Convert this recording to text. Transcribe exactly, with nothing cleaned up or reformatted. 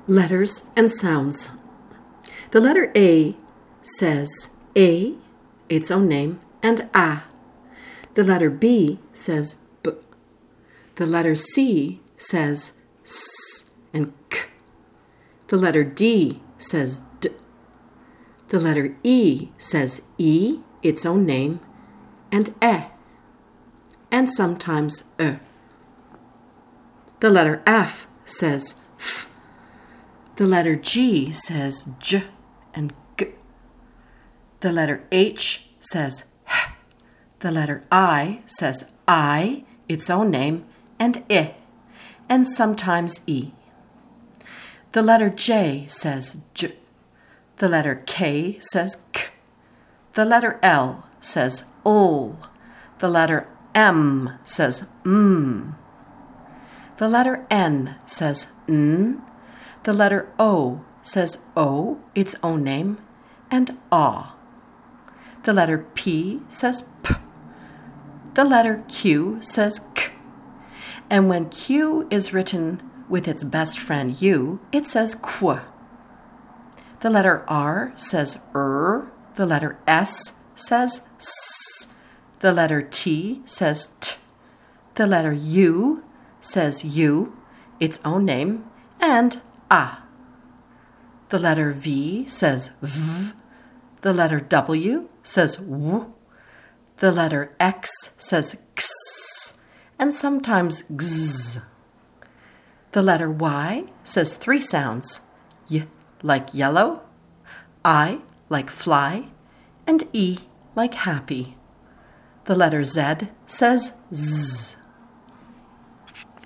Letters and sounds. The letter A says A, its own name, and A. The letter B says B. The letter C says S and K. The letter D says D. The letter E says E, its own name, and E, and sometimes E. The letter F says F. The letter G says J and G. The letter H says H. The letter I says I, its own name, and I, and sometimes E. The letter J says J. The letter K says K. The letter L says L. The letter M says M. The letter N says N. The letter O says O, its own name, and A. The letter P says P. The letter Q says K. And when Q is written with its best friend U, it says Qu. The letter R says R. The letter S says S. The letter T says T. The letter U says U, its own name, and A. The letter V says V. The letter W says W. The letter X says X, and sometimes X. The letter Y says three sounds: Y like yellow, I like fly, and E like happy. The letter Z says Z.